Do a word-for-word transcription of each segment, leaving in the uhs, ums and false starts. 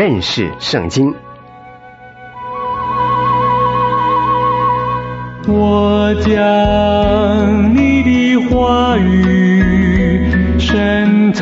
认识圣经。 我将你的话语深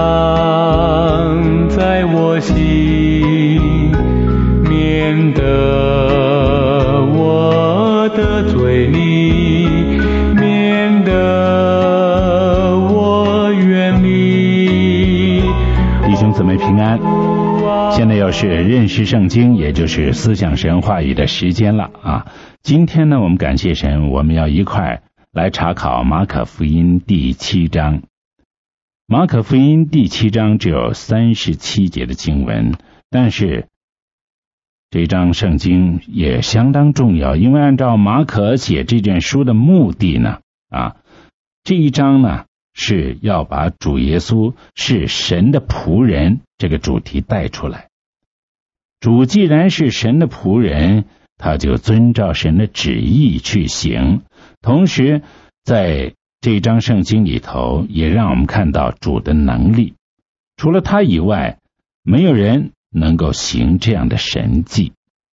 藏在我心，免得我得罪你，免得我远离。 弟兄姊妹平安，现在又是认识圣经，也就是思想神话语的时间了啊！今天呢，我们感谢神，我们要一块来查考马可福音第七章。马可福音第七章只有三十七节的经文，但是这章圣经也相当重要，因为按照马可写这卷书的目的呢，啊，这一章呢是要把主耶稣是神的仆人这个主题带出来。主既然是神的仆人，他就遵照神的旨意去行，同时在这章圣经里头也让我们看到主的能力，除了他以外没有人能够行这样的神迹。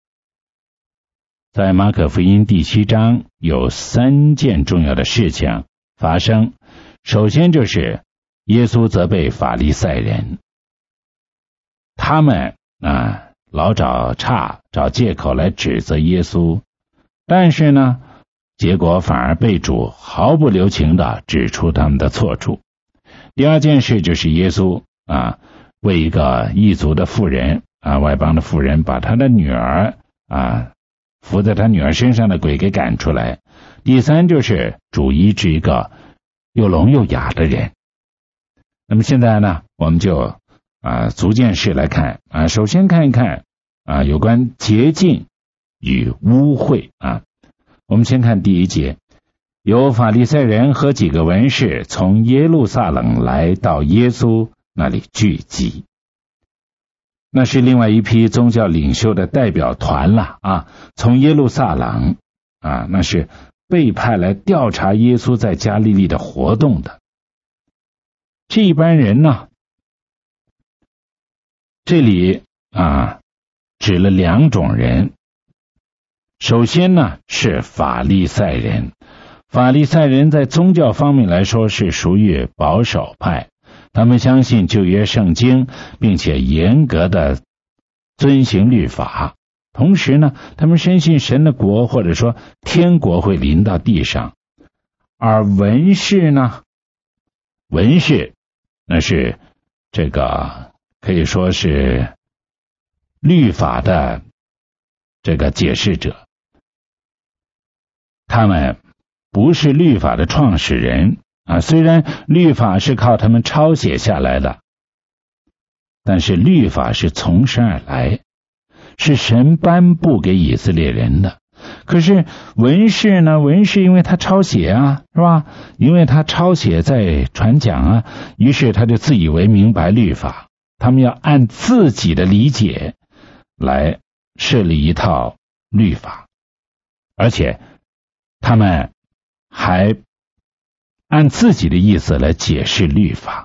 在马可福音第七章有三件重要的事情发生，首先就是耶稣责备法利赛人，他们啊老找岔找借口来指责耶稣，但是呢结果反而被主毫不留情地指出他们的错处。第二件事就是耶稣啊为一个异族的妇人啊外邦的妇人把他的女儿啊附在他女儿身上的鬼给赶出来。第三就是主医治一个又聋又哑的人。那么现在呢我们就啊逐件事来看啊，首先看一看啊有关洁净与污秽啊。我们先看第一节，有法利赛人和几个文士从耶路撒冷来到耶稣那里聚集。那是另外一批宗教领袖的代表团了啊，从耶路撒冷啊，那是被派来调查耶稣在加利利的活动的。这一班人呢，这里啊指了两种人。首先呢是法利赛人，法利赛人在宗教方面来说是属于保守派，他们相信旧约圣经，并且严格的遵行律法，同时呢他们深信神的国或者说天国会临到地上。而文士呢，文士那是这个可以说是律法的这个解释者，他们不是律法的创始人啊，虽然律法是靠他们抄写下来的，但是律法是从神而来，是神颁布给以色列人的。可是文士呢，文士因为他抄写啊，是吧？因为他抄写在传讲啊，于是他就自以为明白律法，他们要按自己的理解来设立一套律法，而且他们还按自己的意思来解释律法。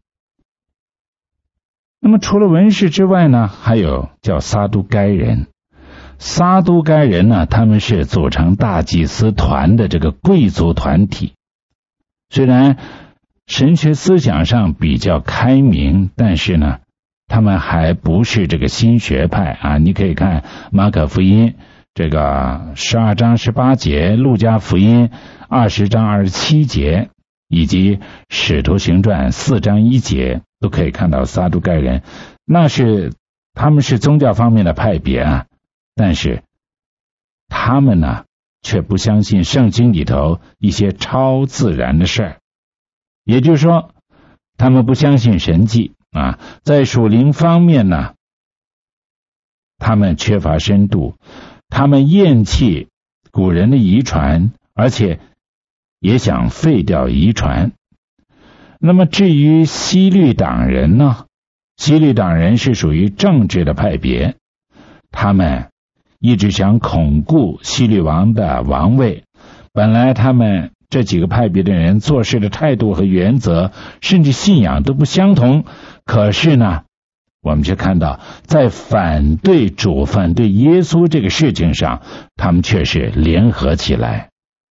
那么除了文士之外呢，还有叫撒都该人。撒都该人呢，他们是组成大祭司团的这个贵族团体。虽然神学思想上比较开明，但是呢他们还不是这个新学派啊。你可以看马可福音这个十二章十八节，路加福音二十章二十七节，以及使徒行传四章一节，都可以看到撒都该人，那是他们是宗教方面的派别啊，但是他们呢却不相信圣经里头一些超自然的事儿，也就是说他们不相信神迹啊，在属灵方面呢他们缺乏深度，他们厌弃古人的遗传，而且也想废掉遗传。那么至于希律党人呢，希律党人是属于政治的派别，他们一直想巩固希律王的王位。本来他们这几个派别的人做事的态度和原则甚至信仰都不相同，可是呢我们却看到在反对主、反对耶稣这个事情上，他们却是联合起来。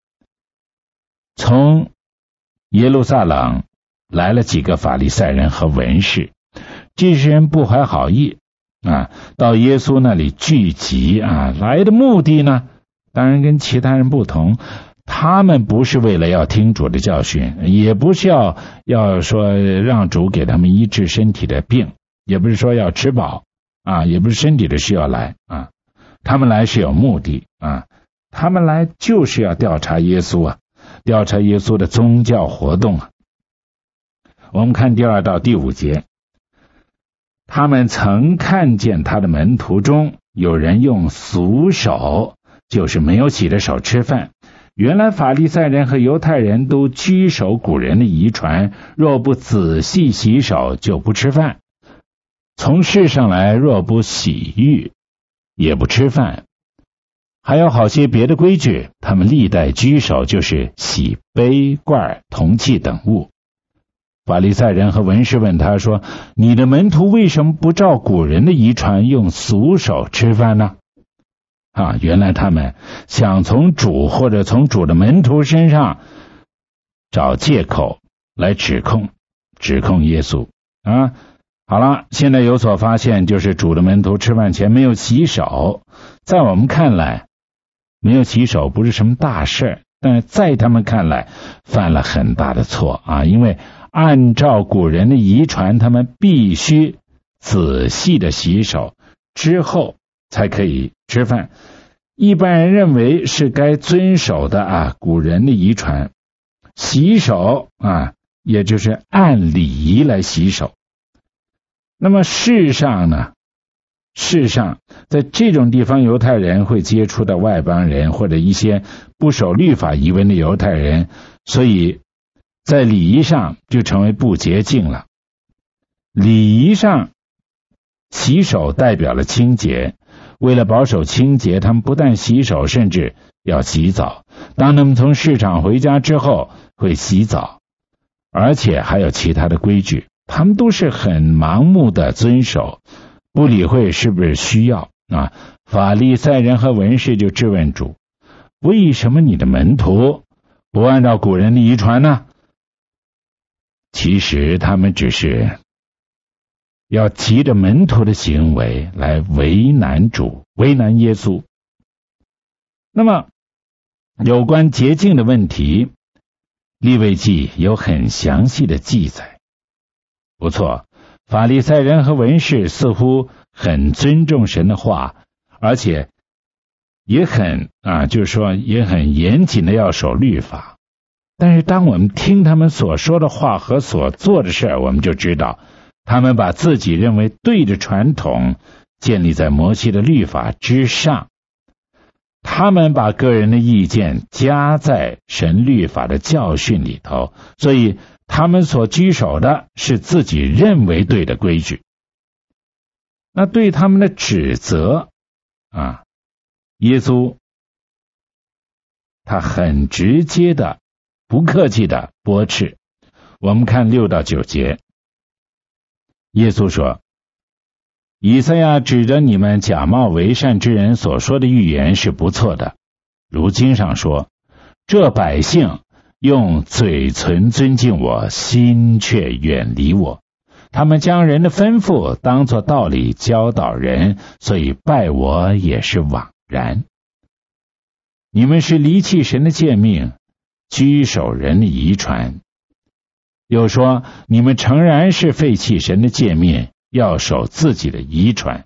从耶路撒冷来了几个法利赛人和文士，这些人不怀好意啊，到耶稣那里聚集啊，来的目的呢，当然跟其他人不同，他们不是为了要听主的教训，也不是要要说让主给他们医治身体的病，也不是说要吃饱啊，也不是身体的需要来啊，他们来是有目的啊，他们来就是要调查耶稣啊，调查耶稣的宗教活动啊。我们看第二到第五节，他们曾看见他的门徒中有人用俗手，就是没有洗的手吃饭。原来法利赛人和犹太人都居守古人的遗传，若不仔细洗手就不吃饭。从世上来，若不洗浴也不吃饭。还有好些别的规矩，他们历代居守，就是洗杯罐铜器等物。法利赛人和文士问他说，你的门徒为什么不照古人的遗传用俗手吃饭呢？啊，原来他们想从主或者从主的门徒身上找借口来指控指控耶稣啊。好了，现在有所发现，就是主的门徒吃饭前没有洗手。在我们看来，没有洗手不是什么大事，但是在他们看来犯了很大的错啊，因为按照古人的遗传，他们必须仔细的洗手之后才可以吃饭。一般人认为是该遵守的啊，古人的遗传，洗手啊，也就是按礼仪来洗手。那么世上呢，世上在这种地方，犹太人会接触到外邦人或者一些不守律法遗文的犹太人，所以在礼仪上就成为不洁净了。礼仪上洗手代表了清洁，为了保守清洁，他们不但洗手，甚至要洗澡。当他们从市场回家之后会洗澡，而且还有其他的规矩，他们都是很盲目的遵守，不理会是不是需要啊。法利赛人和文士就质问主，为什么你的门徒不按照古人的遗传呢？其实他们只是要急着门徒的行为来为难主，为难耶稣。那么有关洁净的问题，利未记有很详细的记载。不错，法利赛人和文士似乎很尊重神的话，而且也很啊，就是说也很严谨的要守律法。但是当我们听他们所说的话和所做的事，我们就知道他们把自己认为对的传统建立在摩西的律法之上，他们把个人的意见加在神律法的教训里头，所以他们所居守的是自己认为对的规矩。那对他们的指责啊，耶稣他很直接的不客气的驳斥。我们看六到九节，耶稣说，以赛亚指着你们假冒为善之人所说的预言是不错的，如经上说，这百姓用嘴唇尊敬我，心却远离我，他们将人的吩咐当作道理教导人，所以拜我也是枉然。你们是离弃神的诫命，居守人的遗传。又说，你们诚然是废弃神的诫命，要守自己的遗传。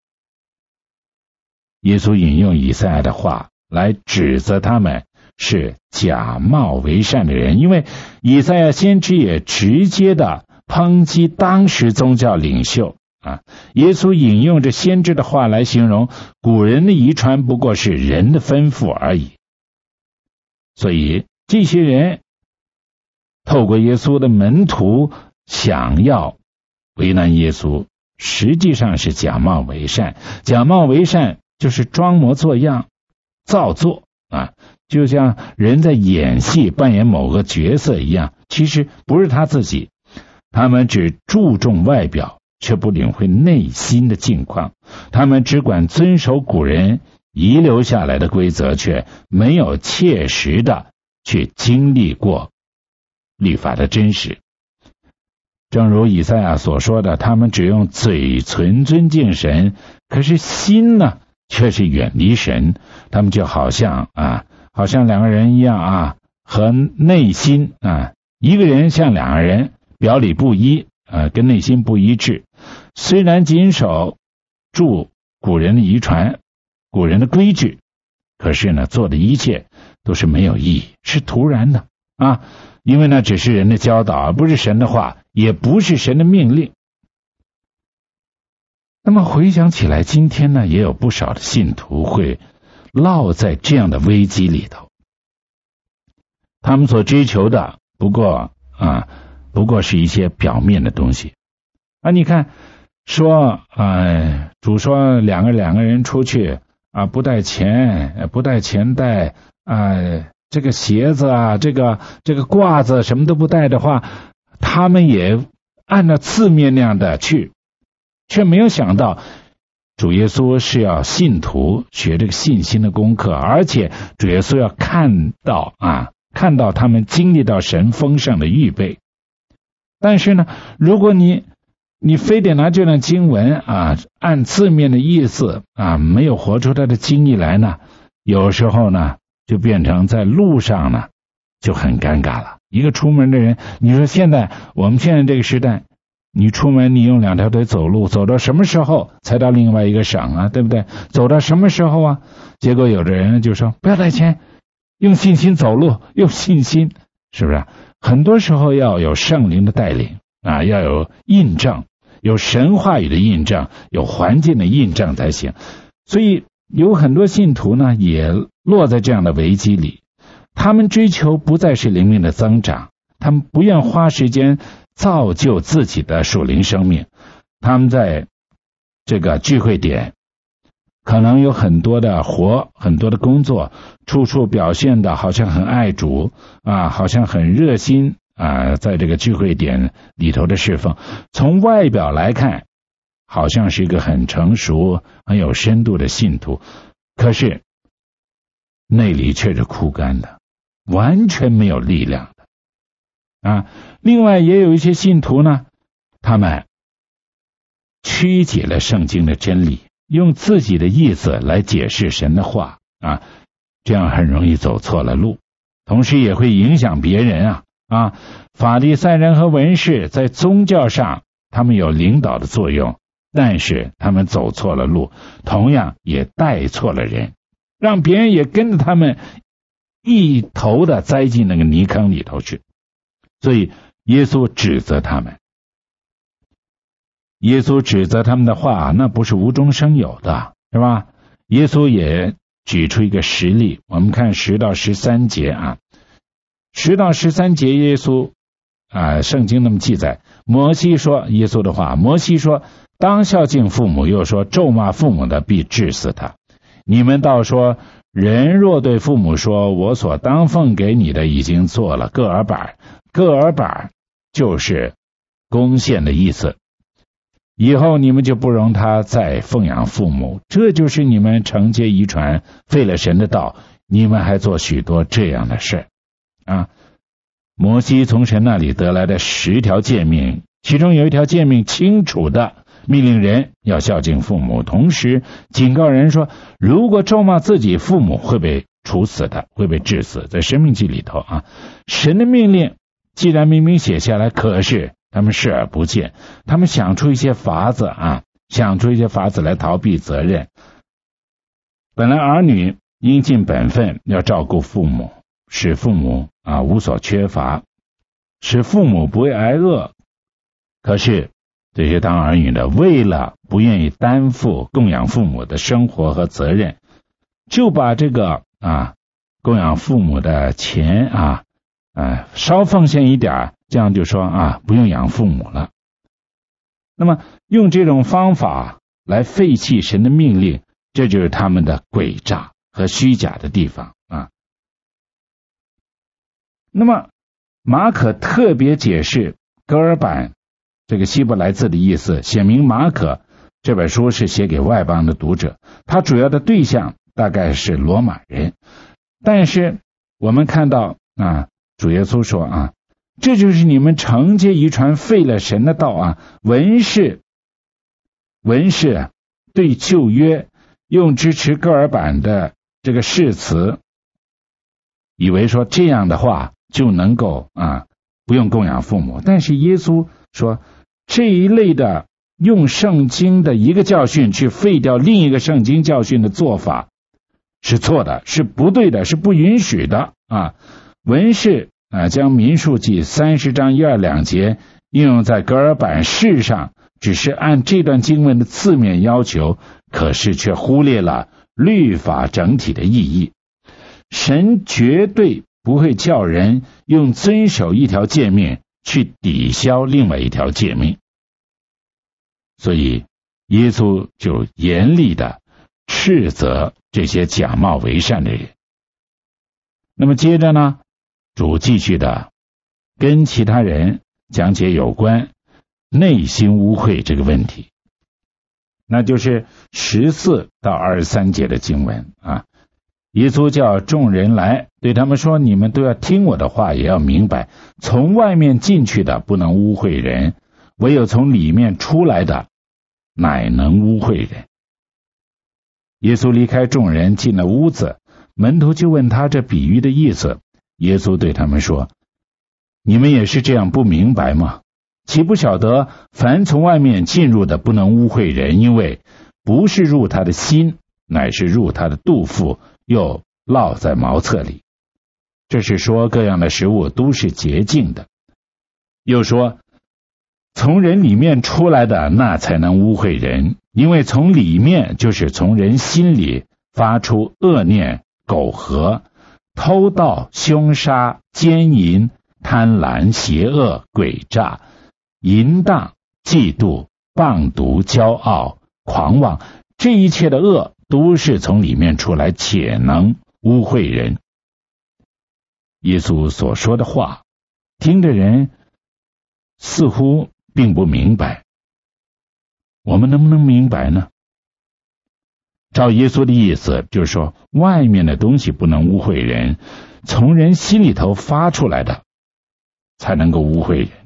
耶稣引用以赛亚的话来指责他们是假冒为善的人，因为以赛亚先知也直接的抨击当时宗教领袖啊。耶稣引用这先知的话来形容古人的遗传不过是人的吩咐而已。所以这些人透过耶稣的门徒想要为难耶稣，实际上是假冒为善。假冒为善就是装模作样，造作啊，就像人在演戏扮演某个角色一样，其实不是他自己。他们只注重外表， 却不领会内心的境况。他们只管遵守古人遗留下来的规则，却没有切实的去经历过律法的真实。正如以赛亚所说的，他们只用嘴唇尊敬神，可是心呢却是远离神。他们就好像啊好像两个人一样啊，和内心啊一个人像两个人，表里不一啊，跟内心不一致。虽然谨守住古人的遗传，古人的规矩，可是呢做的一切都是没有意义，是徒然的啊，因为那只是人的教导，而不是神的话，也不是神的命令。那么回想起来，今天呢也有不少的信徒会落在这样的危机里头。他们所追求的不过啊不过是一些表面的东西啊。你看说呃主说两个两个人出去啊，不带钱，不带钱带啊这个鞋子啊，这个这个褂子什么都不带的话，他们也按照字面那样的去，却没有想到主耶稣是要信徒学这个信心的功课，而且主耶稣要看到啊看到他们经历到神丰盛的预备。但是呢，如果你你非得拿这段经文啊按字面的意思啊，没有活出他的经历来呢，有时候呢就变成在路上呢就很尴尬了。一个出门的人，你说现在我们现在这个时代，你出门你用两条腿走路，走到什么时候才到另外一个省啊，对不对？走到什么时候啊？结果有的人就说不要带钱，用信心走路，用信心，是不是？很多时候要有圣灵的带领啊，要有印证，有神话语的印证，有环境的印证才行。所以有很多信徒呢也落在这样的危机里，他们追求不再是灵命的增长，他们不愿花时间造就自己的属灵生命。他们在这个聚会点可能有很多的活，很多的工作，处处表现的好像很爱主啊，好像很热心啊，在这个聚会点里头的侍奉，从外表来看好像是一个很成熟很有深度的信徒，可是内里却是枯干的，完全没有力量的啊。另外也有一些信徒呢，他们曲解了圣经的真理，用自己的意思来解释神的话啊，这样很容易走错了路，同时也会影响别人啊啊。法利赛人和文士在宗教上他们有领导的作用，但是他们走错了路，同样也带错了人，让别人也跟着他们一头的栽进那个泥坑里头去。所以耶稣指责他们，耶稣指责他们的话那不是无中生有的，是吧？耶稣也举出一个实例，我们看十到十三节啊，十到十三节耶稣啊，圣经那么记载，摩西说，耶稣的话，摩西说当孝敬父母，又说咒骂父母的必治死他。你们倒说，人若对父母说我所当奉给你的已经做了，各耳板，各耳板就是贡献的意思，以后你们就不容他再奉养父母，这就是你们承接遗传，废了神的道，你们还做许多这样的事啊。摩西从神那里得来的十条诫命，其中有一条诫命清楚的命令人要孝敬父母，同时警告人说，如果咒骂自己父母会被处死的，会被治死。在申命记里头啊，神的命令既然明明写下来，可是他们视而不见，他们想出一些法子啊，想出一些法子来逃避责任。本来儿女应尽本分，要照顾父母，使父母啊无所缺乏，使父母不会挨饿。可是这些当儿女的，为了不愿意担负供养父母的生活和责任，就把这个啊供养父母的钱啊啊稍奉献一点，这样就说啊不用养父母了。那么用这种方法来废弃神的命令，这就是他们的诡诈和虚假的地方啊。那么马可特别解释，革尔版这个希伯来字的意思，写明马可这本书是写给外邦的读者，他主要的对象大概是罗马人。但是我们看到啊，主耶稣说啊，这就是你们承接遗传废了神的道啊，文士文士对旧约用支持戈尔版的这个誓词，以为说这样的话就能够啊不用供养父母。但是耶稣说，这一类的用圣经的一个教训去废掉另一个圣经教训的做法是错的，是不对的，是不允许的啊。文士啊将民数记三十章一二两节应用在戈尔版誓上，只是按这段经文的字面要求，可是却忽略了律法整体的意义。神绝对不会叫人用遵守一条诫命去抵消另外一条诫命，所以耶稣就严厉的斥责这些假冒为善的人。那么接着呢，主继续的跟其他人讲解有关内心污秽这个问题，那就是十四到二十三节的经文啊。耶稣叫众人来，对他们说，你们都要听我的话，也要明白，从外面进去的不能污秽人，唯有从里面出来的乃能污秽人。耶稣离开众人进了屋子，门徒就问他这比喻的意思。耶稣对他们说，你们也是这样不明白吗？岂不晓得凡从外面进入的不能污秽人，因为不是入他的心，乃是入他的肚腹，又落在茅厕里。这是说各样的食物都是洁净的。又说从人里面出来的，那才能污秽人，因为从里面就是从人心里发出恶念、苟合、偷盗、凶杀、奸淫、贪婪、邪恶、诡诈、淫荡、嫉妒、谤毒、骄傲、狂妄，这一切的恶都是从里面出来，且能污秽人。耶稣所说的话，听的人似乎并不明白，我们能不能明白呢？照耶稣的意思，就是说外面的东西不能污秽人，从人心里头发出来的才能够污秽人。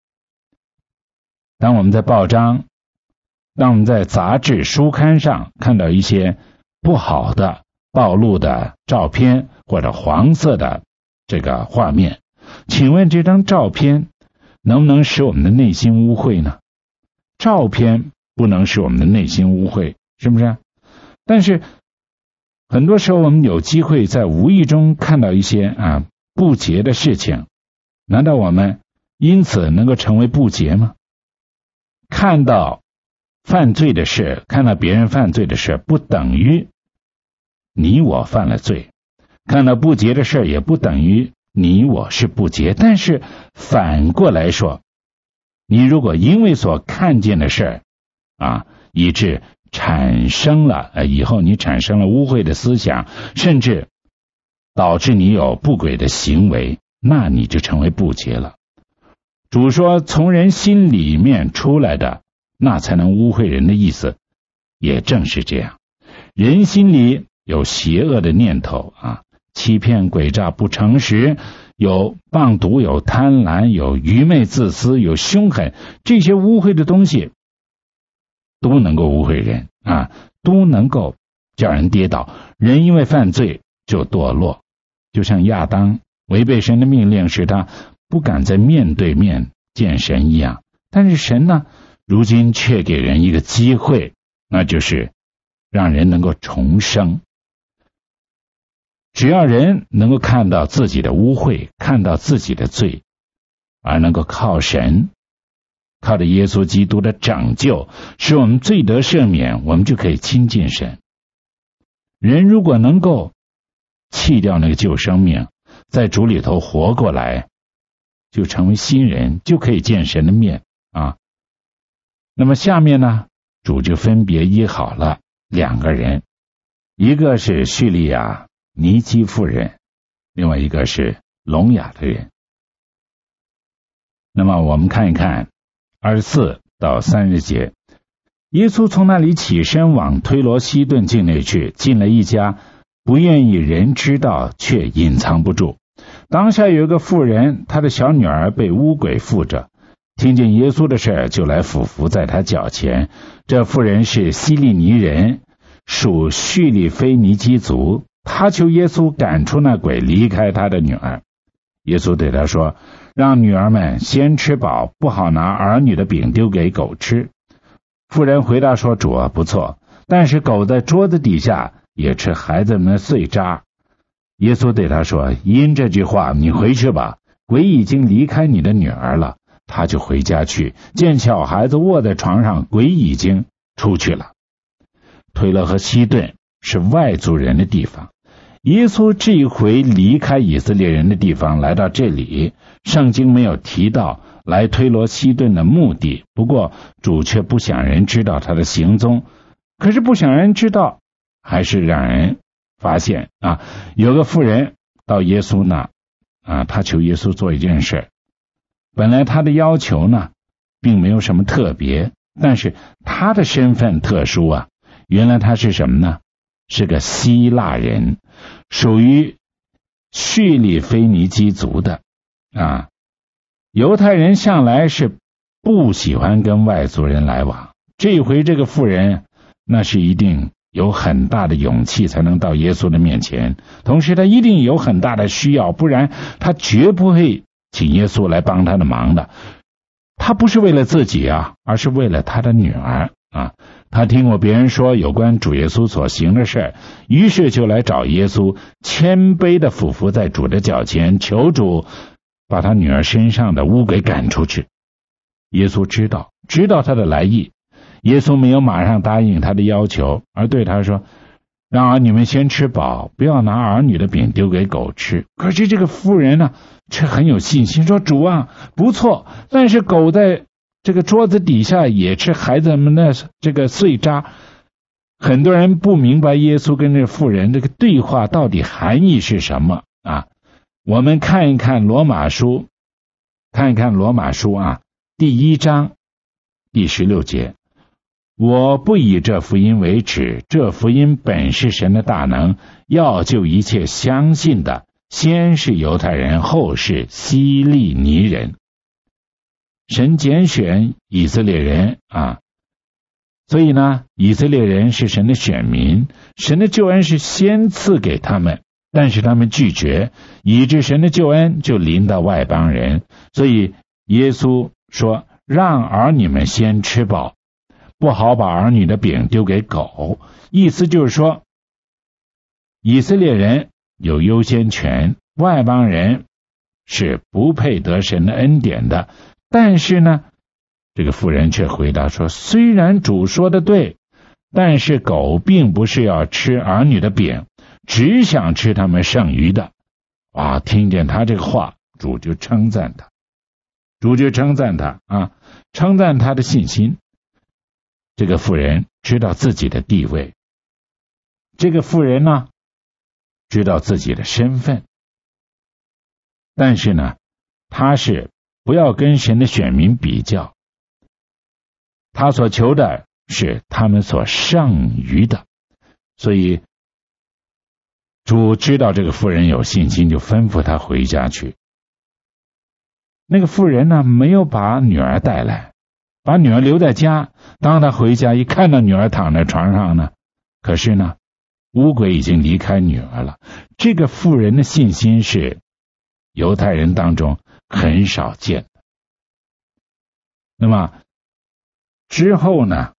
当我们在报章，当我们在杂志书刊上看到一些不好的暴露的照片或者黄色的这个画面，请问这张照片能不能使我们的内心污秽呢？照片不能使我们的内心污秽，是不是？但是很多时候我们有机会在无意中看到一些啊不洁的事情，难道我们因此能够成为不洁吗？看到犯罪的事，看到别人犯罪的事，不等于你我犯了罪，看到不洁的事也不等于你我是不洁。但是反过来说，你如果因为所看见的事啊，以致产生了、呃、以后你产生了污秽的思想，甚至导致你有不轨的行为，那你就成为不洁了。主说从人心里面出来的，那才能污秽人的意思也正是这样。人心里有邪恶的念头啊，欺骗、诡诈、不诚实，有谤毒，有贪婪，有愚昧、自私，有凶狠，这些污秽的东西都能够污秽人啊，都能够叫人跌倒。人因为犯罪就堕落，就像亚当违背神的命令，使他不敢再面对面见神一样。但是神呢，如今却给人一个机会，那就是让人能够重生。只要人能够看到自己的污秽，看到自己的罪，而能够靠神，靠着耶稣基督的拯救，使我们罪得赦免，我们就可以亲近神。人如果能够弃掉那个旧生命，在主里头活过来，就成为新人，就可以见神的面啊。那么下面呢，主就分别医好了两个人，一个是叙利亚尼基妇人，另外一个是聋哑的人。那么我们看一看二十四到三十节。耶稣从那里起身往推罗西顿境内去，进了一家，不愿意人知道，却隐藏不住。当下有一个妇人，她的小女儿被污鬼附着，听见耶稣的事，就来俯伏在他脚前。这妇人是希利尼人，属叙利腓尼基族，他求耶稣赶出那鬼，离开他的女儿。耶稣对他说，让女儿们先吃饱，不好拿儿女的饼丢给狗吃。妇人回答说，主啊，不错，但是狗在桌子底下也吃孩子们的碎渣。耶稣对他说，因这句话你回去吧，鬼已经离开你的女儿了。他就回家去，见小孩子卧在床上，鬼已经出去了。推罗和西顿是外族人的地方，耶稣这一回离开以色列人的地方来到这里，圣经没有提到来推罗西顿的目的，不过主却不想人知道他的行踪。可是不想人知道，还是让人发现啊，有个妇人到耶稣那啊，他求耶稣做一件事。本来他的要求呢并没有什么特别，但是他的身份特殊啊，原来他是什么呢？是个希腊人，属于叙利腓尼基族的啊。犹太人向来是不喜欢跟外族人来往，这回这个妇人那是一定有很大的勇气才能到耶稣的面前，同时他一定有很大的需要，不然他绝不会请耶稣来帮他的忙的。他不是为了自己啊，而是为了他的女儿啊。他听过别人说有关主耶稣所行的事，于是就来找耶稣，谦卑的俯伏在主的脚前，求主把他女儿身上的污鬼赶出去。耶稣知道知道他的来意，耶稣没有马上答应他的要求，而对他说，让儿女们先吃饱，不要拿儿女的饼丢给狗吃。可是这个妇人呢却很有信心，说，主啊，不错，但是狗在这个桌子底下也吃孩子们的这个碎渣。很多人不明白耶稣跟这妇人这个对话到底含义是什么啊？我们看一看罗马书，看一看罗马书啊，第一章第十六节。我不以这福音为耻，这福音本是神的大能，要救一切相信的，先是犹太人，后是希利尼人。神拣选以色列人啊，所以呢，以色列人是神的选民，神的救恩是先赐给他们，但是他们拒绝，以致神的救恩就临到外邦人。所以耶稣说，让儿女们先吃饱，不好把儿女的饼丢给狗。意思就是说，以色列人有优先权，外邦人是不配得神的恩典的。但是呢，这个妇人却回答说，虽然主说的对，但是狗并不是要吃儿女的饼，只想吃他们剩余的。啊，听见他这个话，主就称赞他，主就称赞他啊，称赞他的信心。这个妇人知道自己的地位，这个妇人呢知道自己的身份，但是呢，他是不要跟神的选民比较，他所求的是他们所剩余的。所以主知道这个妇人有信心，就吩咐他回家去。那个妇人呢，没有把女儿带来，把女儿留在家。当他回家一看到女儿躺在床上呢，可是呢，污鬼已经离开女儿了。这个妇人的信心是犹太人当中很少见的。那么之后呢，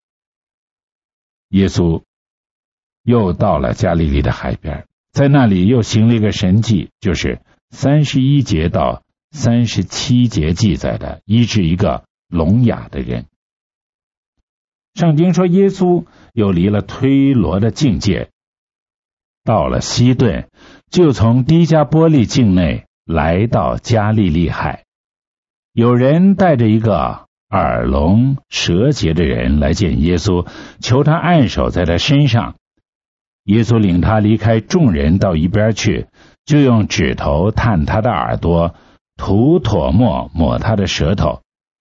耶稣又到了加利利的海边，在那里又行了一个神迹，就是三十一节到三十七节记载的医治一个聋哑的人。圣经说，耶稣又离了推罗的境界，到了西顿，就从低加波利境内来到加利利海。有人带着一个耳聋舌结的人来见耶稣，求他按手在他身上。耶稣领他离开众人到一边去，就用指头探他的耳朵，涂唾沫抹他的舌头。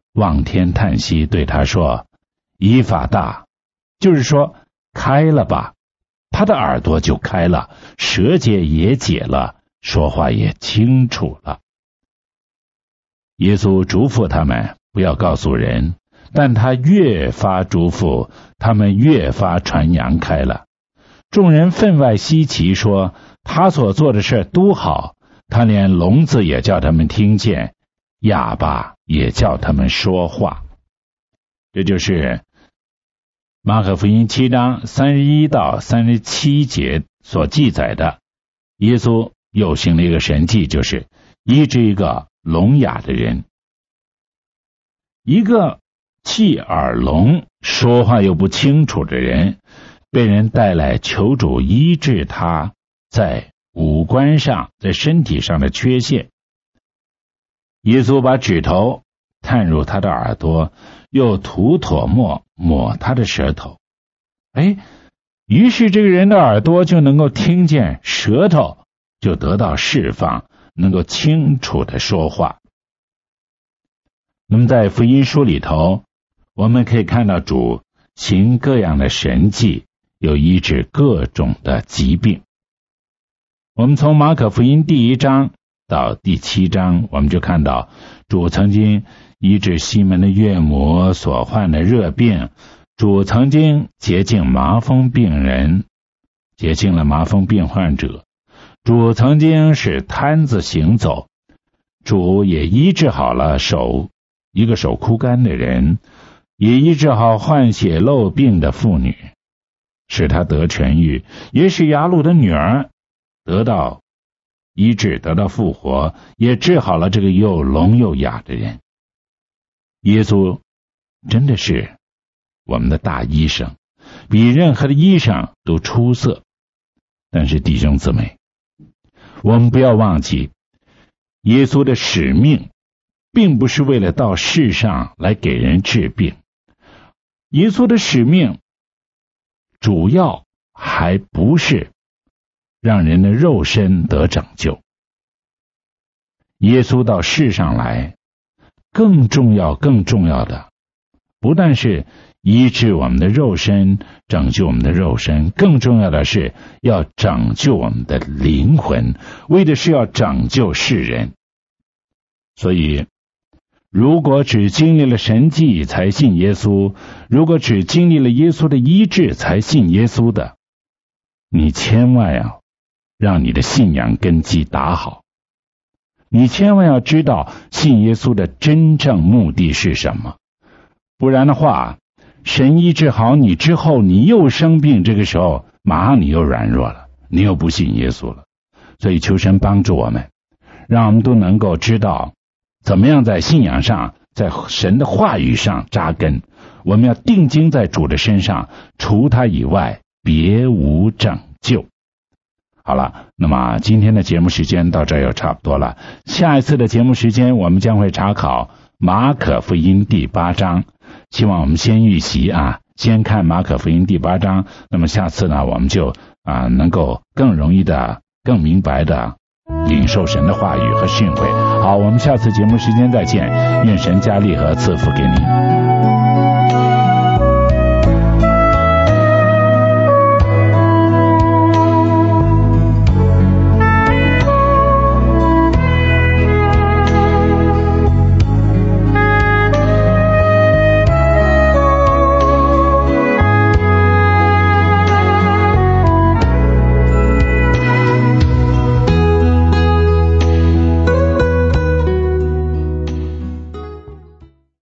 望天叹息，对他说：以法大，就是说开了吧。他的耳朵就开了，舌结也解了，说话也清楚了。耶稣嘱咐他们不要告诉人，但他越发嘱咐，他们越发传扬开了。众人分外稀奇，说他所做的事都好，他连聋子也叫他们听见，哑巴也叫他们说话。这就是马可福音七章三十一到三十七节所记载的。耶稣又行了一个神迹，就是医治一个聋哑的人。一个气耳聋，说话又不清楚的人，被人带来求主医治他在五官上、在身体上的缺陷。耶稣把指头探入他的耳朵，又涂唾沫抹他的舌头。哎，于是这个人的耳朵就能够听见，舌头就得到释放，能够清楚的说话。那么在福音书里头，我们可以看到主行各样的神迹，有医治各种的疾病。我们从马可福音第一章到第七章，我们就看到主曾经医治西门的岳母所患的热病，主曾经洁净麻风病人，洁净了麻风病患者，主曾经使瘫子行走，主也医治好了手一个手枯干的人，也医治好患血漏病的妇女，使她得痊愈，也使雅鲁的女儿得到医治，得到复活，也治好了这个又聋又哑的人。耶稣真的是我们的大医生，比任何的医生都出色。但是弟兄姊妹，我们不要忘记，耶稣的使命并不是为了到世上来给人治病，耶稣的使命主要还不是让人的肉身得拯救。耶稣到世上来，更重要更重要的不但是医治我们的肉身，拯救我们的肉身，更重要的是要拯救我们的灵魂，为的是要拯救世人。所以如果只经历了神迹才信耶稣，如果只经历了耶稣的医治才信耶稣的，你千万要让你的信仰根基打好，你千万要知道信耶稣的真正目的是什么。不然的话，神医治好你之后，你又生病，这个时候马上你又软弱了，你又不信耶稣了。所以求神帮助我们，让我们都能够知道怎么样在信仰上，在神的话语上扎根。我们要定睛在主的身上，除他以外别无拯救。好了，那么今天的节目时间到这儿又差不多了。下一次的节目时间，我们将会查考马可福音第八章。希望我们先预习啊，先看马可福音第八章。那么下次呢，我们就啊能够更容易的、更明白的领受神的话语和训诲。好，我们下次节目时间再见，愿神加力和赐福给你。